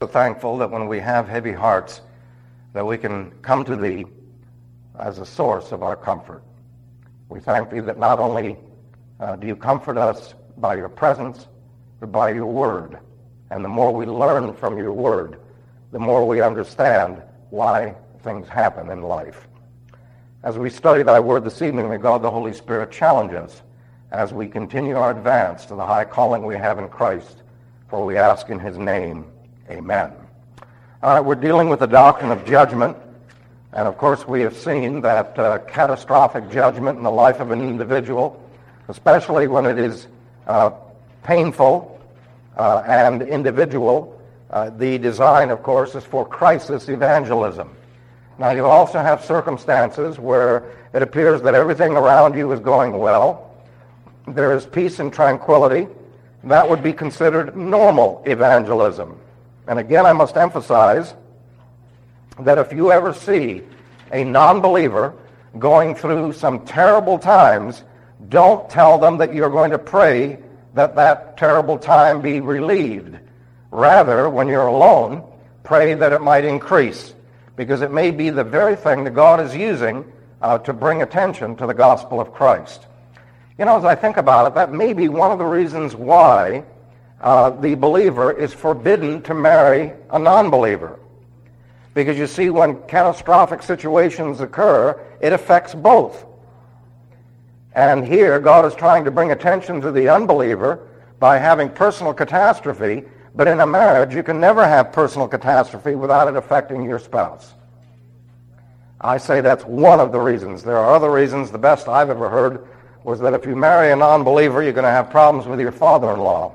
So thankful that when we have heavy hearts, that we can come to Thee as a source of our comfort. We thank Thee that not only do You comfort us by Your presence, but by Your word. And the more we learn from Your word, the more we understand why things happen in life. As we study Thy word this evening, may God the Holy Spirit challenge us as we continue our advance to the high calling we have in Christ, for we ask in His name. Amen. All right, we're dealing with the doctrine of judgment, and of course we have seen that catastrophic judgment in the life of an individual, especially when it is painful and individual. The design, of course, is for crisis evangelism. Now, you also have circumstances where it appears that everything around you is going well. There is peace and tranquility. That would be considered normal evangelism. And again, I must emphasize that if you ever see a non-believer going through some terrible times, don't tell them that you're going to pray that that terrible time be relieved. Rather, when you're alone, pray that it might increase, because it may be the very thing that God is using to bring attention to the gospel of Christ. You know, as I think about it, that may be one of the reasons why the believer is forbidden to marry a non-believer. Because you see, when catastrophic situations occur, it affects both. And here, God is trying to bring attention to the unbeliever by having personal catastrophe, but in a marriage, you can never have personal catastrophe without it affecting your spouse. I say that's one of the reasons. There are other reasons. The best I've ever heard was that if you marry a non-believer, you're going to have problems with your father-in-law.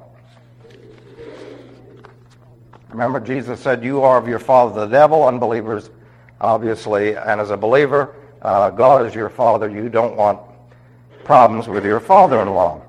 Remember, Jesus said, you are of your father the devil, unbelievers, obviously, and as a believer, God is your father. You don't want problems with your father-in-law.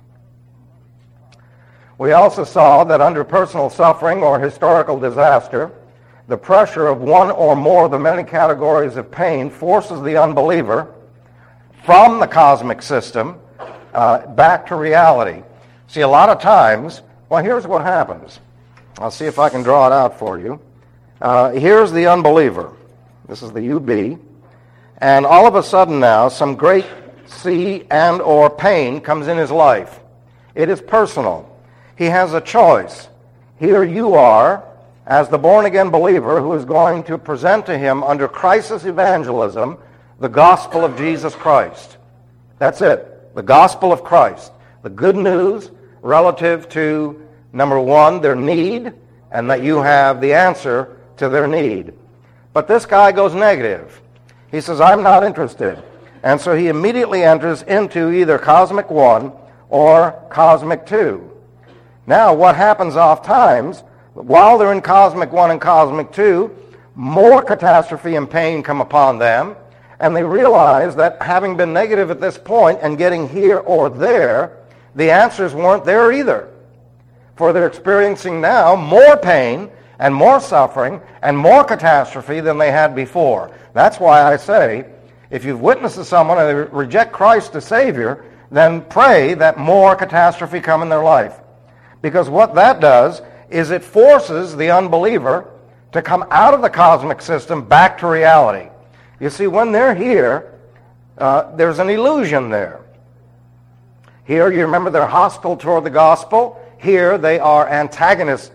We also saw that under personal suffering or historical disaster, the pressure of one or more of the many categories of pain forces the unbeliever from the cosmic system back to reality. See, a lot of times, well, here's what happens. I'll see if I can draw it out for you. Here's the unbeliever. This is the UB. And all of a sudden now, some great see and or pain comes in his life. It is personal. He has a choice. Here you are, as the born-again believer who is going to present to him under crisis evangelism the gospel of Jesus Christ. That's it. The gospel of Christ. The good news relative to, number one, their need, and that you have the answer to their need. But this guy goes negative. He says, I'm not interested. And so he immediately enters into either Cosmic 1 or Cosmic 2. Now, what happens oft times, while they're in Cosmic 1 and Cosmic 2, more catastrophe and pain come upon them, and they realize that having been negative at this point and getting here or there, the answers weren't there either. For they're experiencing now more pain and more suffering and more catastrophe than they had before. That's why I say, if you've witnessed to someone and they reject Christ as Savior, then pray that more catastrophe come in their life. Because what that does is it forces the unbeliever to come out of the cosmic system back to reality. You see, when they're here, there's an illusion there. Here, you remember, they're hostile toward the gospel. Here, they are antagonism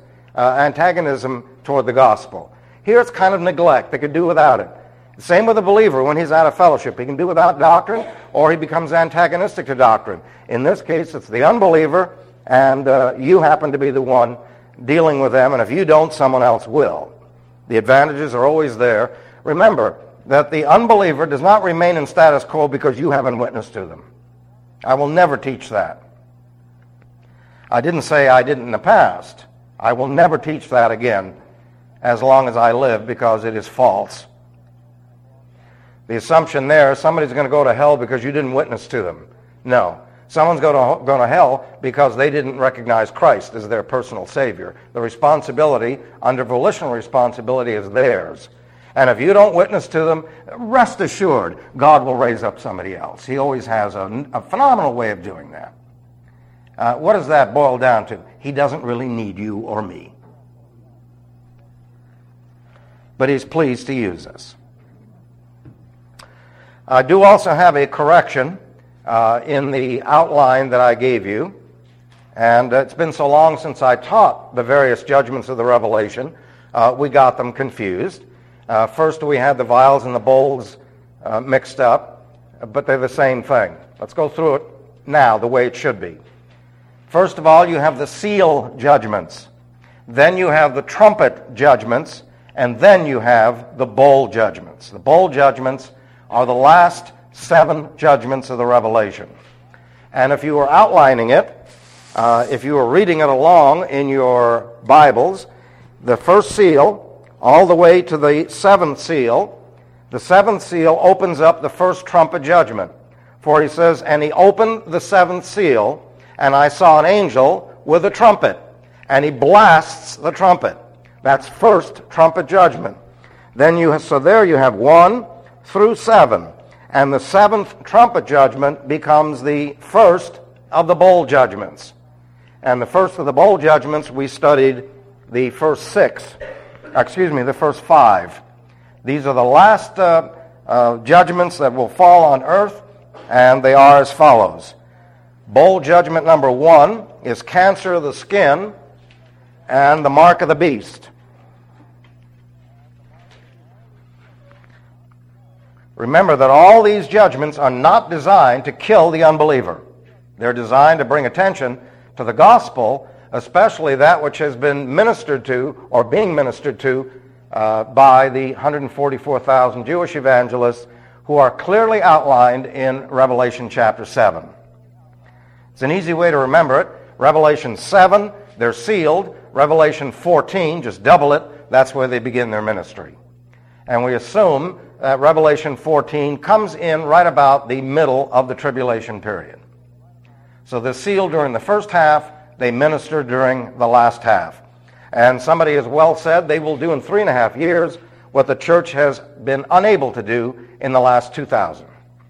toward the gospel. Here, it's kind of neglect. They could do without it. Same with the believer when he's out of fellowship. He can do without doctrine, or he becomes antagonistic to doctrine. In this case, it's the unbeliever, and you happen to be the one dealing with them, and if you don't, someone else will. The advantages are always there. Remember that the unbeliever does not remain in status quo because you haven't witnessed to them. I will never teach that. I didn't say I didn't in the past. I will never teach that again as long as I live, because it is false. The assumption there is somebody's going to go to hell because you didn't witness to them. No. Someone's going to hell because they didn't recognize Christ as their personal Savior. The responsibility, under volitional responsibility, is theirs. And if you don't witness to them, rest assured, God will raise up somebody else. He always has a phenomenal way of doing that. What does that boil down to? He doesn't really need you or me. but he's pleased to use us. I do also have a correction in the outline that I gave you, and it's been so long since I taught the various judgments of the Revelation, we got them confused. First, we had the vials and the bowls mixed up, but they're the same thing. Let's go through it now the way it should be. First of all, you have the seal judgments. Then you have the trumpet judgments, and then you have the bowl judgments. The bowl judgments are the last 7 judgments of the Revelation. And if you were outlining it, if you were reading it along in your Bibles, the first seal, all the way to the 7th seal, the 7th seal opens up the first trumpet judgment. For he says, "And he opened the 7th seal, and I saw an angel with a trumpet, and he blasts the trumpet." That's first trumpet judgment. Then there you have 1 through 7, and the 7th trumpet judgment becomes the first of the bowl judgments. And the first of the bowl judgments, we studied the first 5. These are the last judgments that will fall on earth, and they are as follows. Bowl judgment number 1 is cancer of the skin and the mark of the beast. Remember that all these judgments are not designed to kill the unbeliever. They're designed to bring attention to the gospel, especially that which has been ministered to or being ministered to by the 144,000 Jewish evangelists who are clearly outlined in Revelation chapter 7. It's an easy way to remember it. Revelation 7, they're sealed. Revelation 14, just double it, that's where they begin their ministry. And we assume that Revelation 14 comes in right about the middle of the tribulation period. So they're sealed during the first half, they minister during the last half. And somebody has well said they will do in 3.5 years what the church has been unable to do in the last 2,000.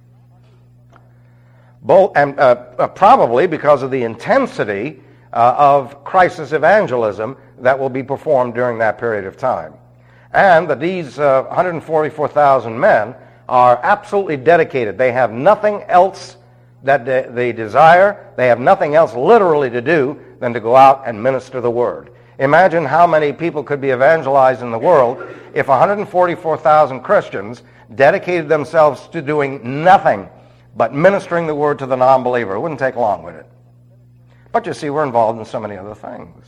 Probably because of the intensity of crisis evangelism that will be performed during that period of time. And that these 144,000 men are absolutely dedicated. They have nothing else that they desire. They have nothing else literally to do than to go out and minister the word. Imagine how many people could be evangelized in the world if 144,000 Christians dedicated themselves to doing nothing but ministering the word to the non-believer. It wouldn't take long, would it? But you see, we're involved in so many other things.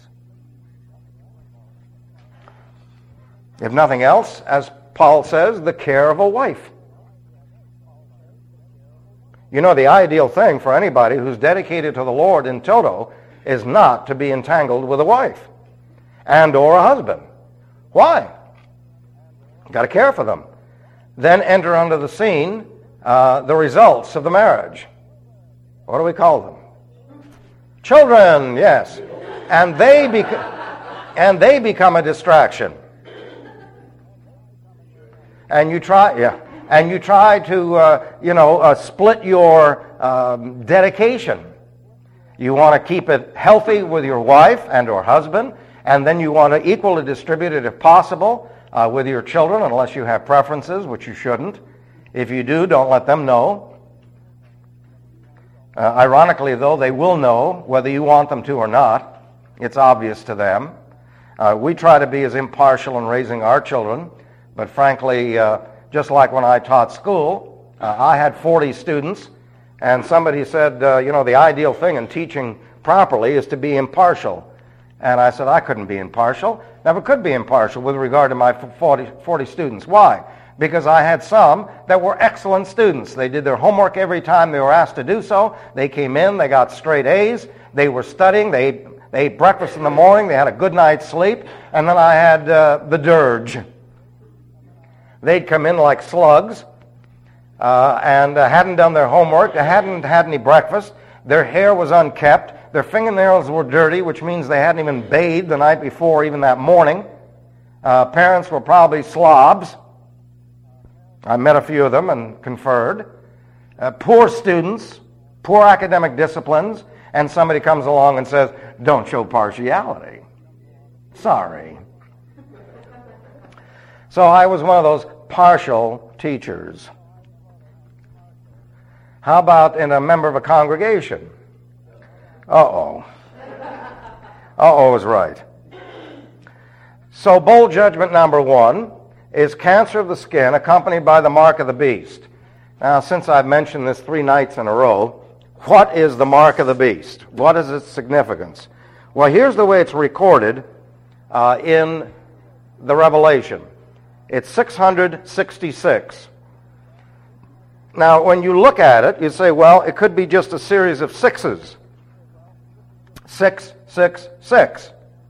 If nothing else, as Paul says, the care of a wife. You know, the ideal thing for anybody who's dedicated to the Lord in toto is not to be entangled with a wife and or a husband. Why? You've got to care for them. Then enter under the scene the results of the marriage. What do we call them? Children, yes. And they become a distraction. And you try to split your dedication. You want to keep it healthy with your wife and or husband, and then you want to equally distribute it if possible with your children, unless you have preferences, which you shouldn't. If you do, don't let them know. Ironically, though, they will know whether you want them to or not. It's obvious to them. We try to be as impartial in raising our children, but frankly, just like when I taught school, I had 40 students, and somebody said, the ideal thing in teaching properly is to be impartial. And I said, I couldn't be impartial. Never could be impartial with regard to my 40 students. Why? Because I had some that were excellent students. They did their homework every time they were asked to do so. They came in, they got straight A's, they were studying, they ate breakfast in the morning, they had a good night's sleep, and then I had the dirge. They'd come in like slugs and hadn't done their homework, they hadn't had any breakfast, their hair was unkept, their fingernails were dirty, which means they hadn't even bathed the night before, even that morning. Parents were probably slobs. I met a few of them and conferred. Poor students, poor academic disciplines, and somebody comes along and says, don't show partiality. Sorry. So I was one of those partial teachers. How about in a member of a congregation? Uh-oh. Uh-oh is right. So bold judgment number 1 is cancer of the skin accompanied by the mark of the beast. Now, since I've mentioned this 3 nights in a row, what is the mark of the beast? What is its significance? Well, here's the way it's recorded in the Revelation. It's 666. Now, when you look at it, you say, well, it could be just a series of sixes. 6, 6, 6.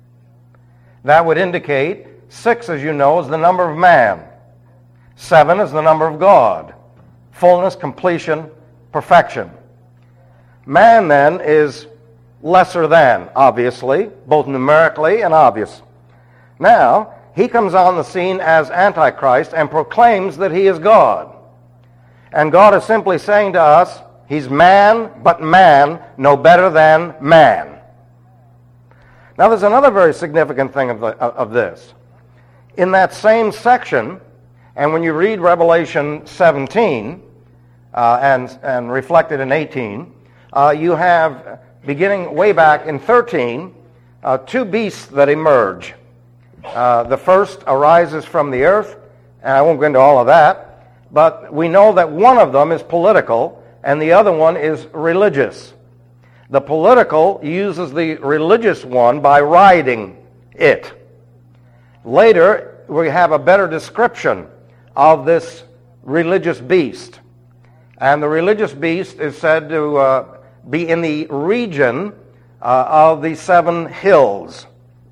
That would indicate 6, as you know, is the number of man. 7 is the number of God. Fullness, completion, perfection. Man, then, is lesser than, obviously, both numerically and obvious. Now, he comes on the scene as Antichrist and proclaims that he is God. And God is simply saying to us, he's man, but man no better than man. Now, there's another very significant thing of this. In that same section, and when you read Revelation 17 and reflected in 18, you have, beginning way back in 13, 2 beasts that emerge. The first arises from the earth, and I won't go into all of that, but we know that one of them is political, and the other one is religious. The political uses the religious one by riding it. Later, we have a better description of this religious beast. And the religious beast is said to be in the region of the 7 hills.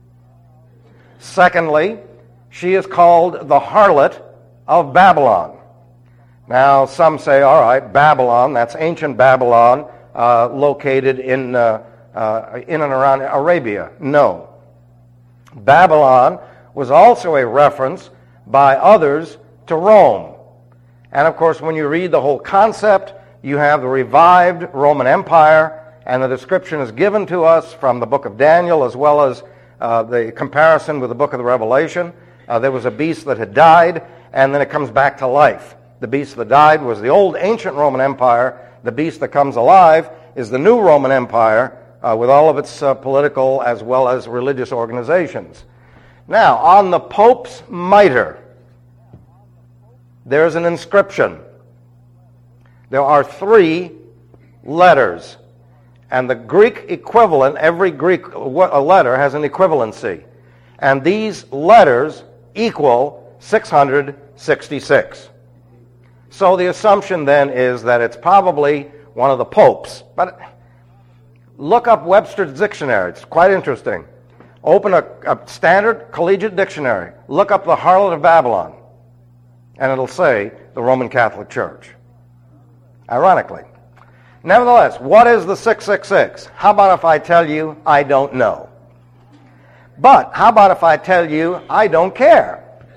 Secondly, she is called the harlot of Babylon. Now, some say, all right, Babylon, that's ancient Babylon, located in and around Arabia. No. Babylon was also a reference by others to Rome. And of course, when you read the whole concept, you have the revived Roman Empire, and the description is given to us from the book of Daniel as well as the comparison with the book of the Revelation. There was a beast that had died, and then it comes back to life. The beast that died was the old ancient Roman Empire. The beast that comes alive is the new Roman Empire with all of its political as well as religious organizations. Now, on the Pope's mitre, there's an inscription. There are 3 letters, and the Greek equivalent, every Greek letter has an equivalency, and these letters equal 666. So the assumption then is that it's probably one of the popes. But look up Webster's dictionary. It's quite interesting. Open a standard collegiate dictionary. Look up the harlot of Babylon, and it'll say the Roman Catholic Church. Ironically. Nevertheless, what is the 666? How about if I tell you I don't know? But how about if I tell you I don't care?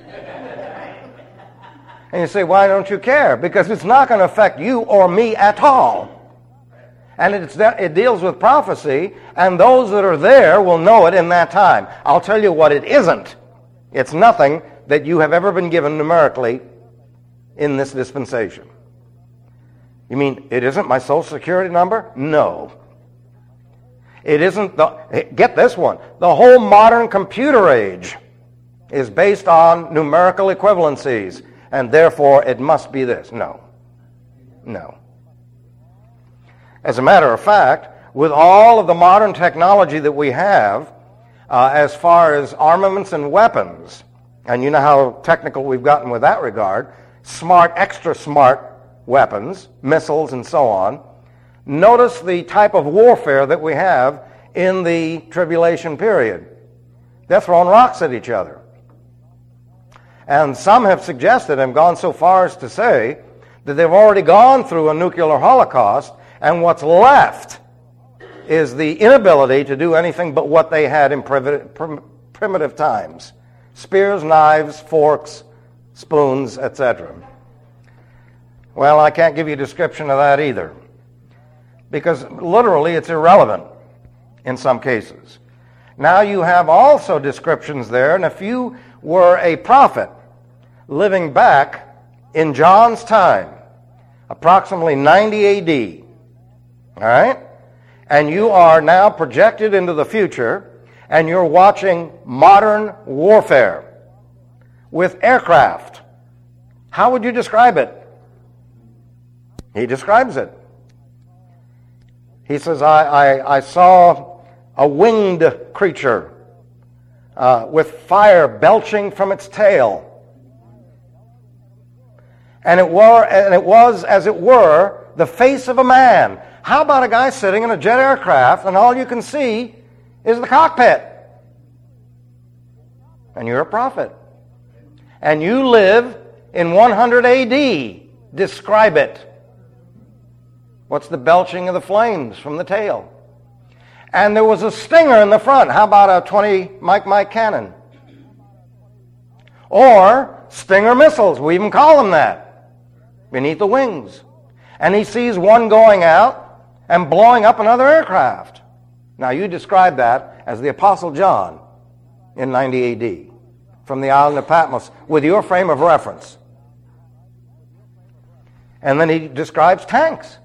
And you say, why don't you care? Because it's not going to affect you or me at all. And it deals with prophecy, and those that are there will know it in that time. I'll tell you what it isn't. It's nothing that you have ever been given numerically in this dispensation. You mean it isn't my Social Security number? No. It isn't get this one. The whole modern computer age is based on numerical equivalencies, and therefore it must be this. No. No. As a matter of fact, with all of the modern technology that we have, as far as armaments and weapons, and you know how technical we've gotten with that regard, smart, extra smart weapons, missiles, and so on, notice the type of warfare that we have in the tribulation period. They're throwing rocks at each other. And some have suggested and gone so far as to say that they've already gone through a nuclear holocaust, and what's left is the inability to do anything but what they had in primitive times. Spears, knives, forks, spoons, etc. Well, I can't give you a description of that either, because literally it's irrelevant in some cases. Now you have also descriptions there, and if you were a prophet living back in John's time, approximately 90 A.D., all right? And you are now projected into the future, and you're watching modern warfare with aircraft. How would you describe it? He describes it. He says, I saw a winged creature with fire belching from its tail. And it was, as it were, the face of a man. How about a guy sitting in a jet aircraft and all you can see is the cockpit? And you're a prophet. And you live in 100 A.D. Describe it. What's the belching of the flames from the tail? And there was a stinger in the front. How about a 20 Mike cannon? Or Stinger missiles. We even call them that. Beneath the wings. And he sees one going out and blowing up another aircraft. Now you describe that as the Apostle John in 90 A.D. from the island of Patmos with your frame of reference. And then he describes tanks.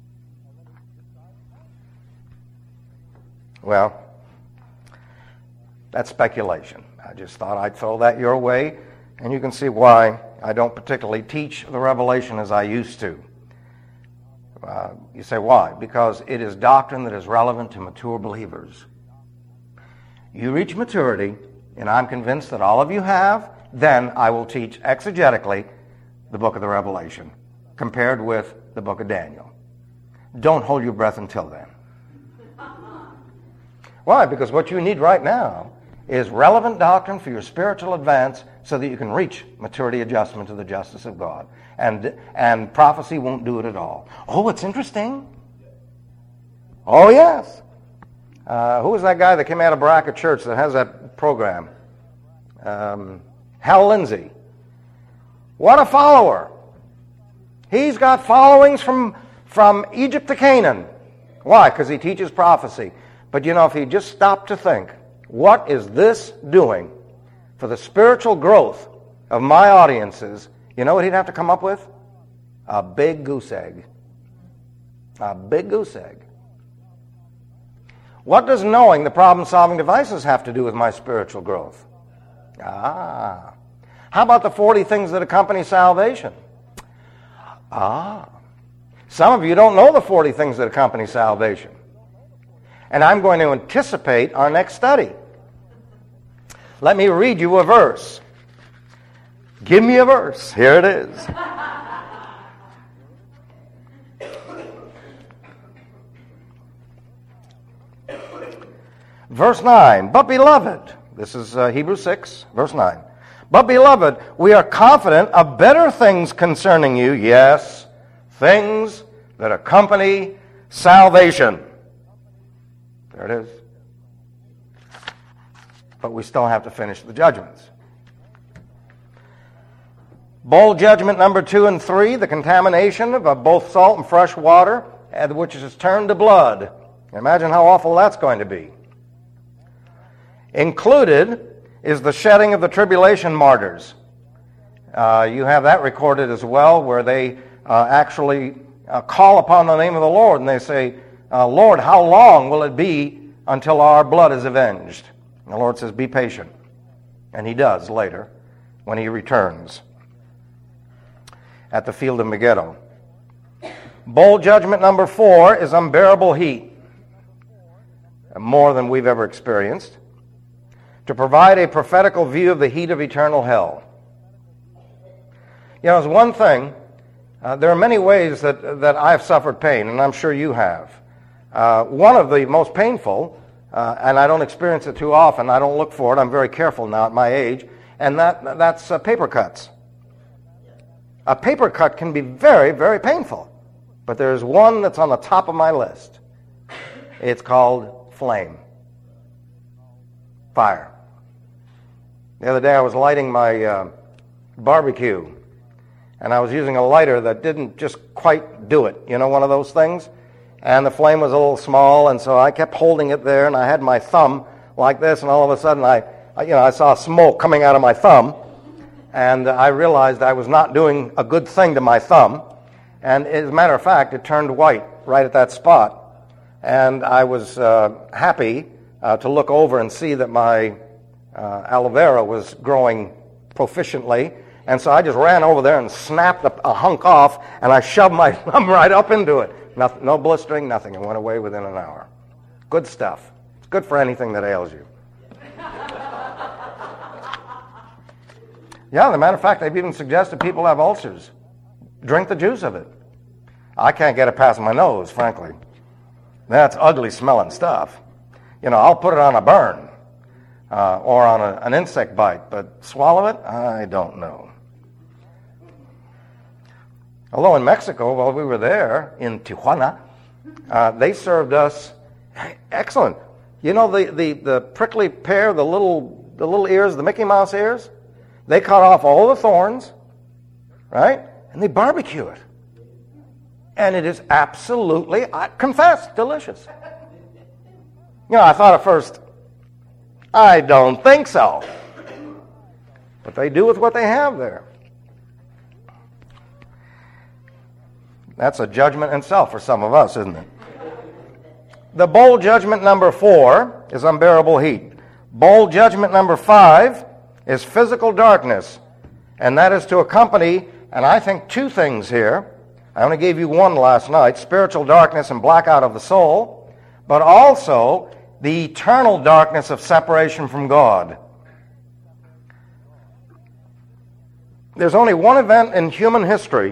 Well, that's speculation. I just thought I'd throw that your way, and you can see why I don't particularly teach the Revelation as I used to. You say, why? Because it is doctrine that is relevant to mature believers. You reach maturity, and I'm convinced that all of you have, then I will teach exegetically the book of the Revelation, compared with the book of Daniel. Don't hold your breath until then. Why? Because what you need right now is relevant doctrine for your spiritual advance so that you can reach maturity adjustment to the justice of God. And prophecy won't do it at all. Oh, it's interesting. Oh, yes. Who was that guy that came out of Baraka Church that has that program? Hal Lindsey. What a follower. He's got followings from Egypt to Canaan. Why? Because he teaches prophecy. But you know, if he just stopped to think, what is this doing for the spiritual growth of my audiences, you know what he'd have to come up with? A big goose egg. A big goose egg. What does knowing the problem-solving devices have to do with my spiritual growth? How about the 40 things that accompany salvation? Some of you don't know the 40 things that accompany salvation. And I'm going to anticipate our next study. Let me read you a verse. Give me a verse. Here it is. Verse 9. But beloved, this is Hebrews 6, verse 9. But beloved, we are confident of better things concerning you, yes, things that accompany salvation. There it is. But we still have to finish the judgments. Bowl judgment number 2 and 3, the contamination of both salt and fresh water, which is turned to blood. Imagine how awful that's going to be. Included is the shedding of the tribulation martyrs. You have that recorded as well, where they actually call upon the name of the Lord, and they say, Lord, how long will it be until our blood is avenged? And the Lord says, be patient. And he does later when he returns at the field of Megiddo. Bowl judgment number 4 is unbearable heat, more than we've ever experienced, to provide a prophetical view of the heat of eternal hell. You know, there's one thing, there are many ways that I've suffered pain, and I'm sure you have. One of the most painful, and I don't experience it too often, I don't look for it, I'm very careful now at my age, and that's paper cuts. A paper cut can be very, very painful, but there's one that's on the top of my list. It's called flame. Fire. The other day I was lighting my barbecue, and I was using a lighter that didn't just quite do it. You know, one of those things? And the flame was a little small, and so I kept holding it there, and I had my thumb like this, and all of a sudden I saw smoke coming out of my thumb, and I realized I was not doing a good thing to my thumb. And as a matter of fact, it turned white right at that spot. And I was happy to look over and see that my aloe vera was growing proficiently. And so I just ran over there and snapped a hunk off, and I shoved my thumb right up into it. No blistering, nothing. It went away within an hour. Good stuff. It's good for anything that ails you. Yeah, as a matter of fact, they've even suggested people have ulcers. Drink the juice of it. I can't get it past my nose, frankly. That's ugly smelling stuff. You know, I'll put it on a burn or on an insect bite, but swallow it, I don't know. Although in Mexico, while we were there, in Tijuana, they served us excellent. You know the prickly pear, the little ears, the Mickey Mouse ears? They cut off all the thorns, right? And they barbecue it. And it is absolutely, I confess, delicious. You know, I thought at first, I don't think so. But they do with what they have there. That's a judgment in itself for some of us, isn't it? The bold judgment number 4 is unbearable heat. Bold judgment number 5 is physical darkness. And that is to accompany, and I think 2 things here. I only gave you one last night, spiritual darkness and blackout of the soul, but also the eternal darkness of separation from God. There's only one event in human history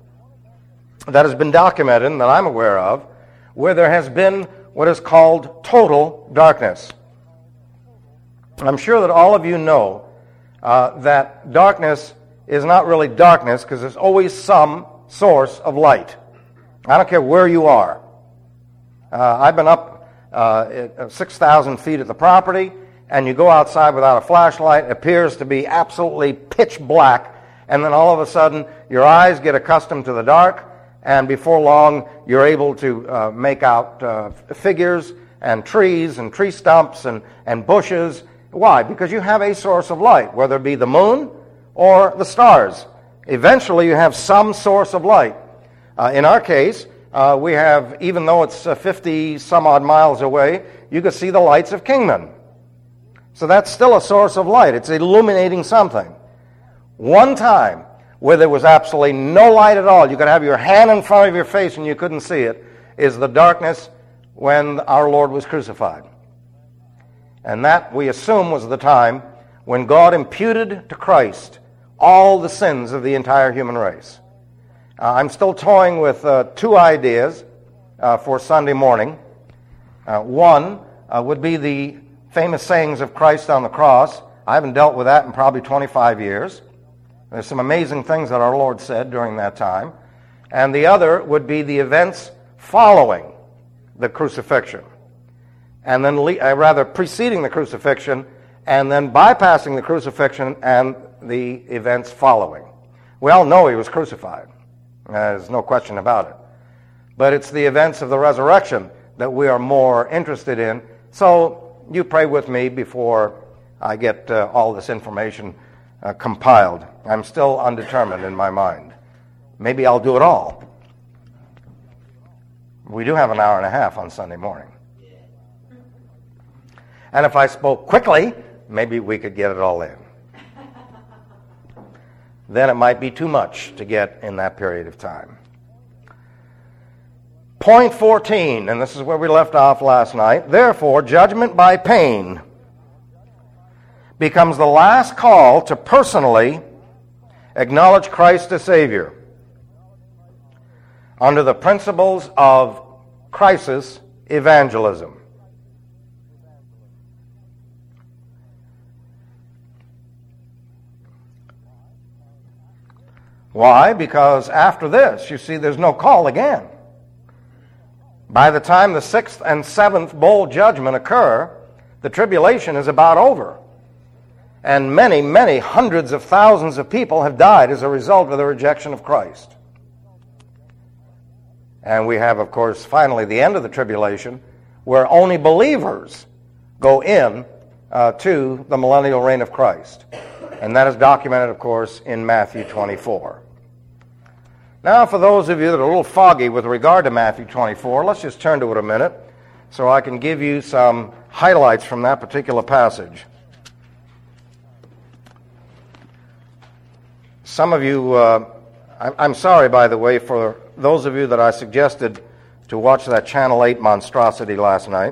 that has been documented and that I'm aware of where there has been what is called total darkness. I'm sure that all of you know that darkness is not really darkness because there's always some source of light. I don't care where you are. I've been up 6,000 feet at the property, and you go outside without a flashlight, it appears to be absolutely pitch black, and then all of a sudden your eyes get accustomed to the dark, and before long you're able to make out figures and trees and tree stumps and bushes. Why? Because you have a source of light, whether it be the moon or the stars. Eventually you have some source of light. In our case, we have, even though it's 50 some odd miles away, you can see the lights of Kingman. So that's still a source of light. It's illuminating something. One time where there was absolutely no light at all, you could have your hand in front of your face and you couldn't see it, is the darkness when our Lord was crucified. And that, we assume, was the time when God imputed to Christ all the sins of the entire human race. I'm still toying with 2 ideas for Sunday morning. One would be the famous sayings of Christ on the cross. I haven't dealt with that in probably 25 years. There's some amazing things that our Lord said during that time. And the other would be the events following the crucifixion. And then, rather, preceding the crucifixion, and then bypassing the crucifixion and the events following. We all know he was crucified. There's no question about it. But it's the events of the resurrection that we are more interested in. So you pray with me before I get all this information compiled. I'm still undetermined in my mind. Maybe I'll do it all. We do have an hour and a half on Sunday morning. And if I spoke quickly, maybe we could get it all in. Then it might be too much to get in that period of time. Point 14, and this is where we left off last night. Therefore, judgment by pain becomes the last call to personally acknowledge Christ as Savior under the principles of crisis evangelism. Why? Because after this, you see, there's no call again. By the time the 6th and 7th bowl judgment occur, the tribulation is about over. And many, many hundreds of thousands of people have died as a result of the rejection of Christ. And we have, of course, finally the end of the tribulation, where only believers go in to the millennial reign of Christ. And that is documented, of course, in Matthew 24. Now, for those of you that are a little foggy with regard to Matthew 24, let's just turn to it a minute so I can give you some highlights from that particular passage. Some of you, I'm sorry, by the way, for those of you that I suggested to watch that Channel 8 monstrosity last night.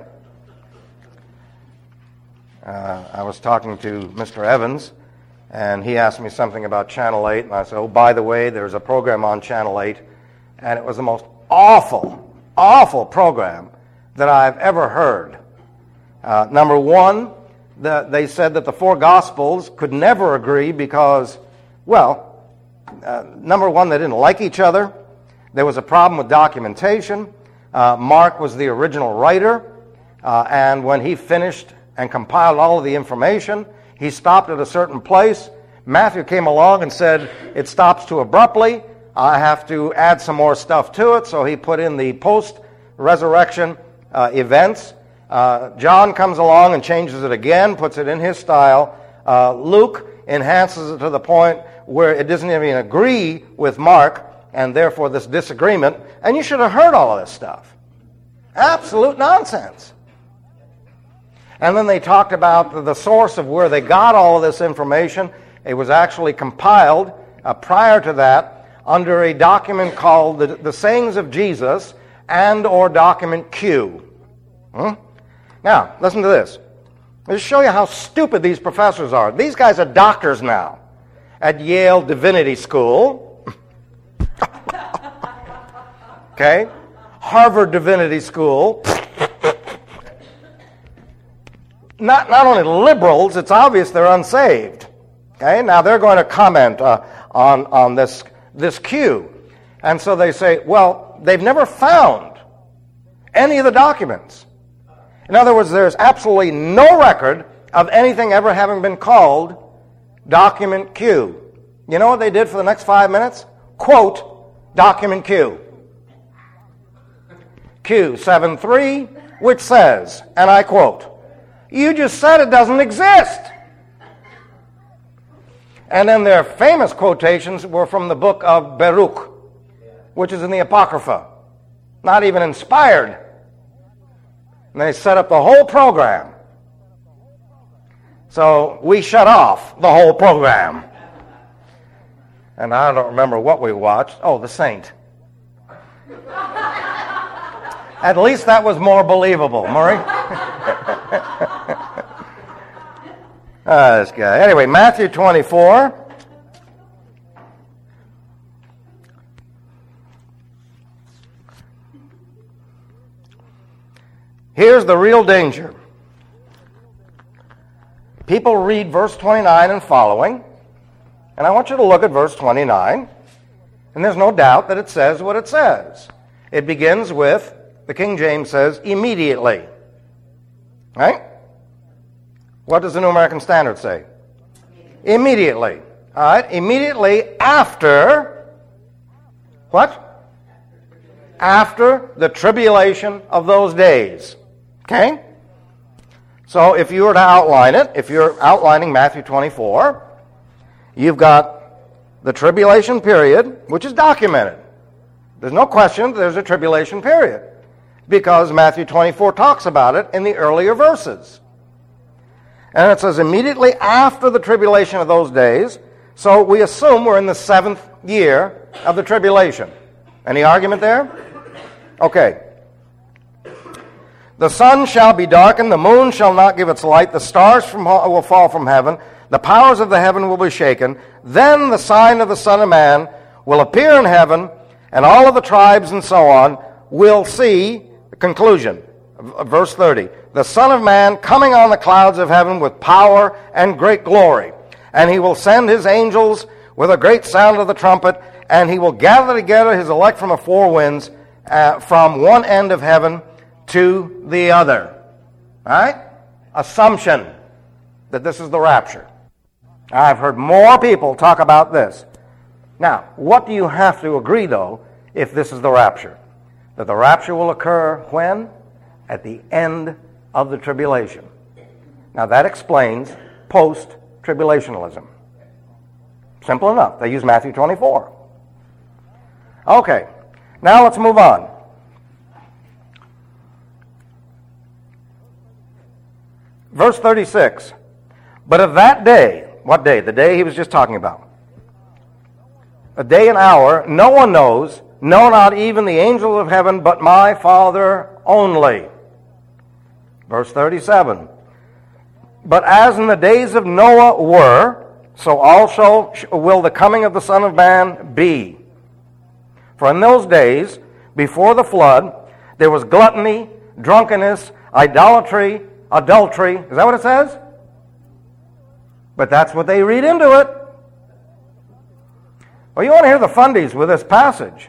I was talking to Mr. Evans, and he asked me something about Channel 8, and I said, oh, by the way, there's a program on Channel 8, and it was the most awful, awful program that I've ever heard. Number one, they said that the four Gospels could never agree because, well, number one, they didn't like each other. There was a problem with documentation. Mark was the original writer, and when he finished and compiled all of the information, he stopped at a certain place. Matthew came along and said, it stops too abruptly. I have to add some more stuff to it, so he put in the post-resurrection events. John comes along and changes it again, puts it in his style. Luke enhances it to the point where it doesn't even agree with Mark, and therefore this disagreement. And you should have heard all of this stuff. Absolute nonsense. And then they talked about the source of where they got all of this information. It was actually compiled prior to that under a document called the Sayings of Jesus and or Document Q. Now, listen to this. Let's show you how stupid these professors are. These guys are doctors now at Yale Divinity School. Okay? Harvard Divinity School. Not only liberals, it's obvious they're unsaved. Okay? Now they're going to comment on this Q. And so they say, well, they've never found any of the documents. In other words, there's absolutely no record of anything ever having been called Document Q. You know what they did for the next 5 minutes? Quote Document Q. Q 7:3, which says, and I quote, you just said it doesn't exist. And then their famous quotations were from the book of Baruch, which is in the Apocrypha. Not even inspired. And they set up the whole program. So we shut off the whole program. And I don't remember what we watched. Oh, The Saint. At least that was more believable, Murray. This guy. Anyway, Matthew 24. Here's the real danger. People read verse 29 and following, and I want you to look at verse 29, and there's no doubt that it says what it says. It begins with, the King James says, immediately. Right? What does the New American Standard say? Immediately. All right? Immediately after, what? After the tribulation of those days. Okay? So if you were to outline it, if you're outlining Matthew 24, you've got the tribulation period, which is documented. There's no question there's a tribulation period, because Matthew 24 talks about it in the earlier verses. And it says immediately after the tribulation of those days, so we assume we're in the 7th year of the tribulation. Any argument there? Okay. The sun shall be darkened, the moon shall not give its light, the stars will fall from heaven, the powers of the heaven will be shaken. Then the sign of the Son of Man will appear in heaven, and all of the tribes and so on will see, conclusion, verse 30, the Son of Man coming on the clouds of heaven with power and great glory. And he will send his angels with a great sound of the trumpet, and he will gather together his elect from the four winds, from one end of heaven to the other. All right? Assumption that this is the rapture. I've heard more people talk about this. Now, what do you have to agree, though, if this is the rapture? That the rapture will occur when? At the end of the tribulation. Now, that explains post-tribulationalism. Simple enough. They use Matthew 24. Okay, now let's move on. Verse 36. But of that day, what day? The day he was just talking about. A day and hour, no one knows, no, not even the angels of heaven, but my Father only. Verse 37. But as in the days of Noah were, so also will the coming of the Son of Man be. For in those days, before the flood, there was gluttony, drunkenness, idolatry, adultery. Is that what it says? But that's what they read into it. Well, you want to hear the fundies with this passage.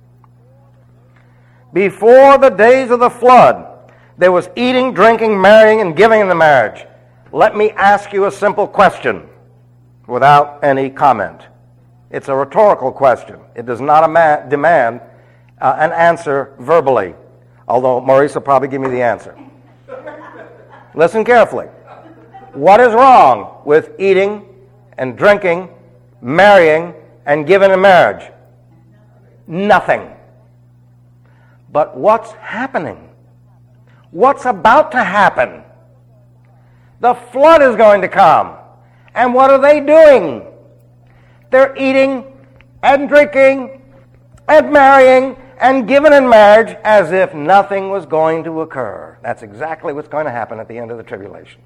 Before the days of the flood, there was eating, drinking, marrying, and giving in the marriage. Let me ask you a simple question without any comment. It's a rhetorical question. It does not demand an answer verbally, although Maurice will probably give me the answer. Listen carefully. What is wrong with eating and drinking, marrying, and giving in marriage? Nothing. But what's happening? What's about to happen? The flood is going to come. And what are they doing? They're eating and drinking and marrying and giving in marriage as if nothing was going to occur. That's exactly what's going to happen at the end of the tribulation.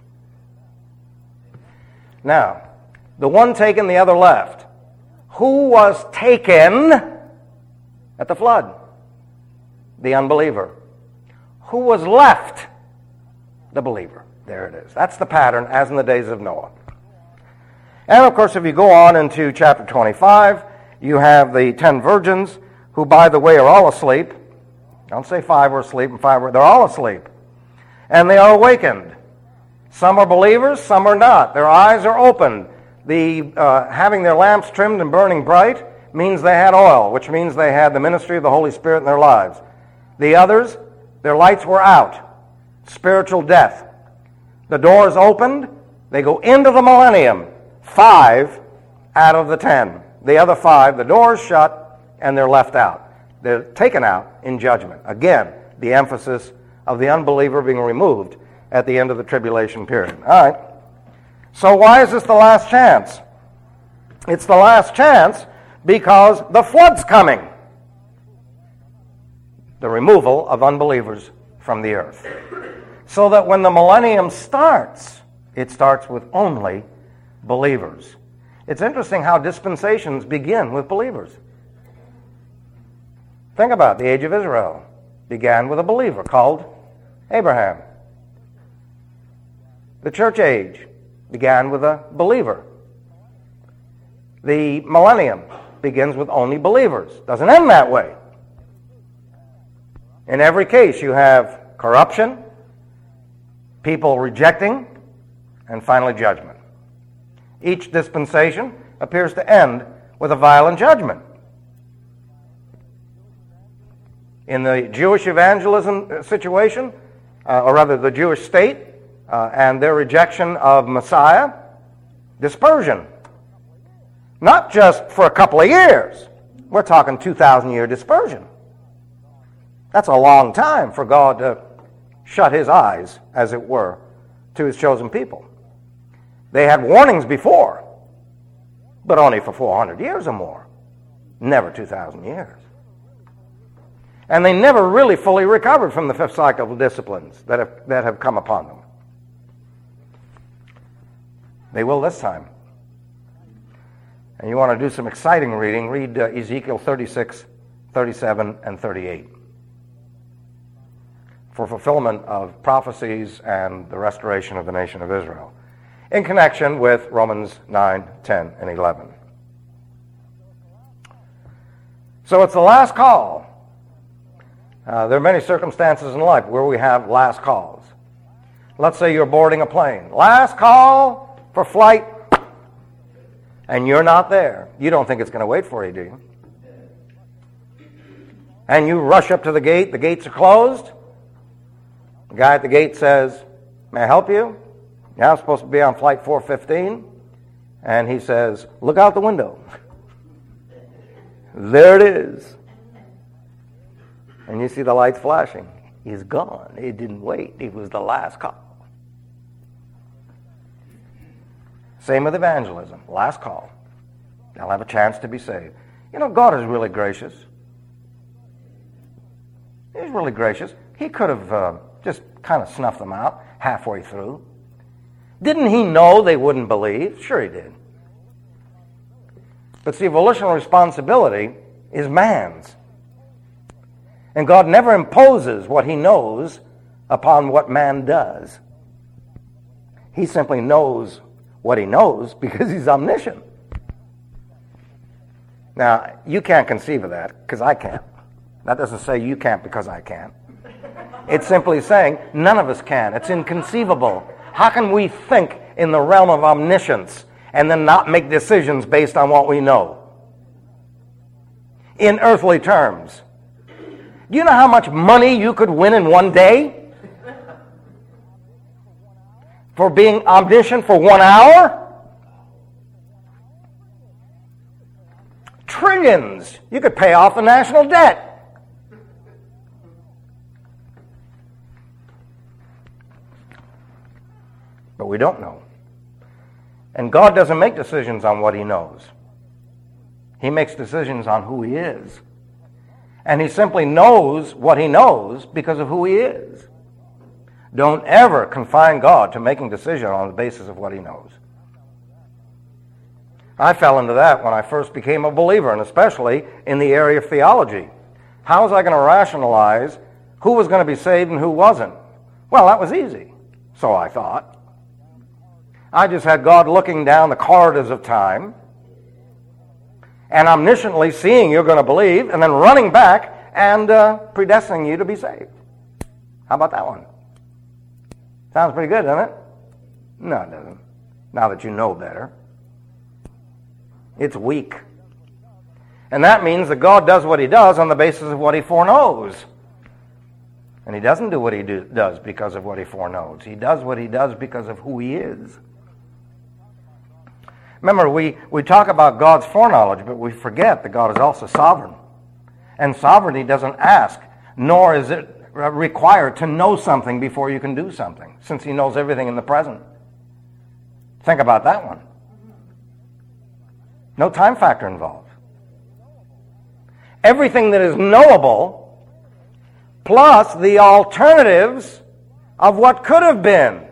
Now, the one taken, the other left. Who was taken at the flood? The unbeliever. Who was left? The believer. There it is. That's the pattern, as in the days of Noah. And of course, if you go on into chapter 25, you have the 10 virgins, who, by the way, are all asleep. Don't say 5 were asleep and 5 were... They're all asleep. And they are awakened. Some are believers, some are not. Their eyes are opened. Having their lamps trimmed and burning bright means they had oil, which means they had the ministry of the Holy Spirit in their lives. The others, their lights were out. Spiritual death. The doors opened. They go into the millennium. 5 out of the 10. The other 5, the doors shut, and they're left out. They're taken out in judgment. Again, the emphasis of the unbeliever being removed at the end of the tribulation period. All right. So why is this the last chance? It's the last chance because the flood's coming. The removal of unbelievers from the earth. So that when the millennium starts, it starts with only believers. It's interesting how dispensations begin with believers. Think about it. The age of Israel began with a believer called Abraham. The church age began with a believer. The millennium begins with only believers. Doesn't end that way. In every case, you have corruption, people rejecting, and finally judgment. Each dispensation appears to end with a violent judgment. In the Jewish evangelism situation, or rather the Jewish state, and their rejection of Messiah, dispersion. Not just for a couple of years. We're talking 2,000-year dispersion. That's a long time for God to shut his eyes, as it were, to his chosen people. They had warnings before, but only for 400 years or more. Never 2,000 years. And they never really fully recovered from the fifth cycle of disciplines that have come upon them. They will this time. And you want to do some exciting reading, read Ezekiel 36, 37, and 38 for fulfillment of prophecies and the restoration of the nation of Israel in connection with Romans 9, 10, and 11. So it's the last call. There are many circumstances in life where we have last calls. Let's say you're boarding a plane. Last call for flight, and you're not there. You don't think it's going to wait for you, do you? And you rush up to the gate. The gates are closed. The guy at the gate says, "May I help you?" Yeah, I'm supposed to be on flight 415. And he says, look out the window. There it is. And you see the lights flashing. He's gone. He didn't wait. He was the last call. Same with evangelism. Last call. They'll have a chance to be saved. You know, God is really gracious. He's really gracious. He could have just kind of snuffed them out halfway through. Didn't he know they wouldn't believe? Sure he did. But see, volitional responsibility is man's. And God never imposes what he knows upon what man does. He simply knows what he knows because he's omniscient. Now, you can't conceive of that because I can't. That doesn't say you can't because I can't. It's simply saying none of us can. It's inconceivable. How can we think in the realm of omniscience and then not make decisions based on what we know? In earthly terms. Do you know how much money you could win in one day? For being omniscient for 1 hour? Trillions. You could pay off the national debt. But we don't know. And God doesn't make decisions on what he knows. He makes decisions on who he is. And he simply knows what he knows because of who he is. Don't ever confine God to making decisions on the basis of what he knows. I fell into that when I first became a believer, and especially in the area of theology. How was I going to rationalize who was going to be saved and who wasn't? Well, that was easy, so I thought. I just had God looking down the corridors of time and omnisciently seeing you're going to believe and then running back and predestining you to be saved. How about that one? Sounds pretty good, doesn't it? No, it doesn't. Now that you know better. It's weak. And that means that God does what he does on the basis of what he foreknows. And he doesn't do what he does because of what he foreknows. He does what he does because of who he is. Remember, we talk about God's foreknowledge, but we forget that God is also sovereign. And sovereignty doesn't ask, nor is it required to know something before you can do something, since he knows everything in the present. Think about that one. No time factor involved. Everything that is knowable, plus the alternatives of what could have been.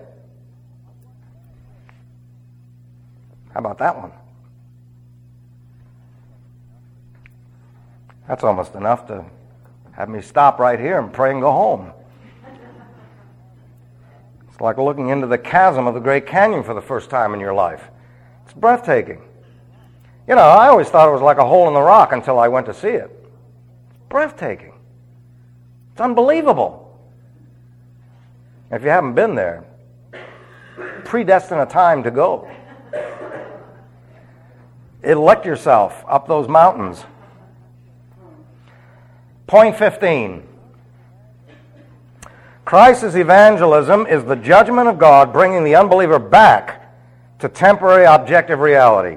How about that one? That's almost enough to have me stop right here and pray and go home. It's like looking into the chasm of the Great Canyon for the first time in your life. It's breathtaking. You know, I always thought it was like a hole in the rock until I went to see it. It's breathtaking. It's unbelievable. If you haven't been there, predestine a time to go. Elect yourself up those mountains. Point 15. Christ's evangelism is the judgment of God bringing the unbeliever back to temporary objective reality.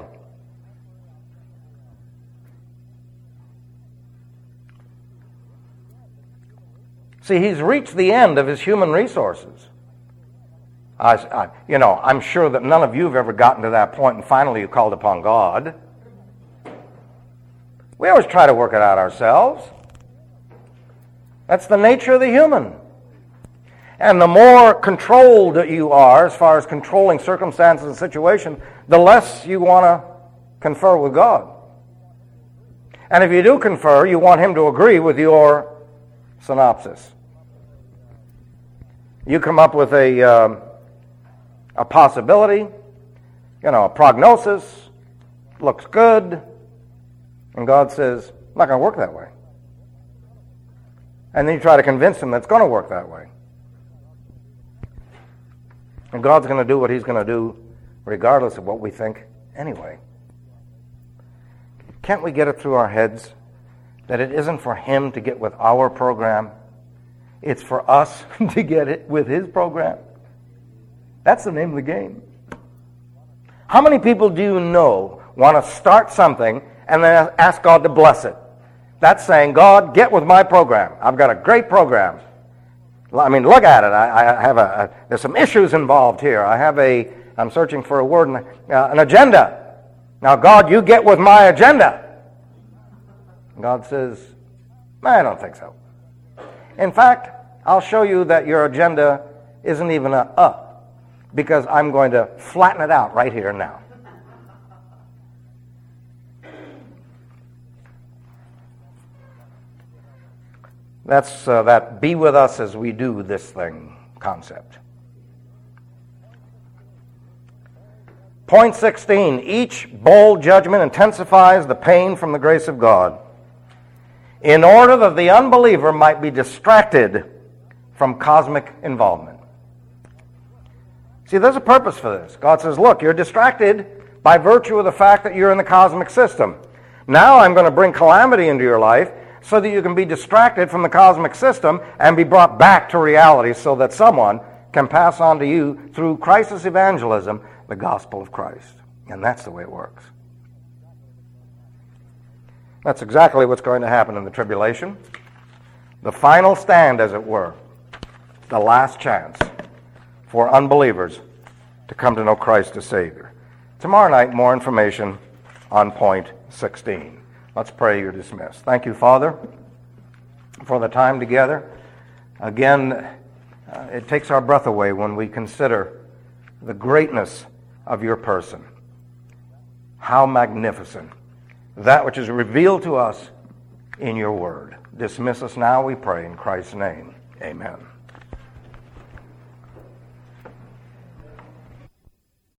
See, he's reached the end of his human resources. I'm sure that none of you have ever gotten to that point and finally you called upon God. We always try to work it out ourselves. That's the nature of the human. And the more controlled you are as far as controlling circumstances and situations, the less you want to confer with God. And if you do confer, you want him to agree with your synopsis. You come up with a possibility, a prognosis, looks good, and God says, I'm not going to work that way. And then you try to convince him that it's going to work that way. And God's going to do what he's going to do regardless of what we think anyway. Can't we get it through our heads that it isn't for him to get with our program? It's for us to get it with his program. That's the name of the game. How many people do you know want to start something and then ask God to bless it? That's saying, God, get with my program. I've got a great program. I mean, look at it. I have there's some issues involved here. I'm searching for a word, an agenda. Now, God, you get with my agenda. God says, I don't think so. In fact, I'll show you that your agenda isn't even because I'm going to flatten it out right here and now. That's that be with us as we do this thing concept. Point 16, each bold judgment intensifies the pain from the grace of God in order that the unbeliever might be distracted from cosmic involvement. See, there's a purpose for this. God says, look, you're distracted by virtue of the fact that you're in the cosmic system. Now I'm going to bring calamity into your life so that you can be distracted from the cosmic system and be brought back to reality so that someone can pass on to you through Christ's evangelism the gospel of Christ. And that's the way it works. That's exactly what's going to happen in the tribulation. The final stand, as it were. The last chance for unbelievers to come to know Christ as Savior. Tomorrow night, more information on point 16. Let's pray. You're dismissed. Thank you, Father, for the time together. Again, it takes our breath away when we consider the greatness of your person. How magnificent. That which is revealed to us in your word. Dismiss us now, we pray, in Christ's name. Amen.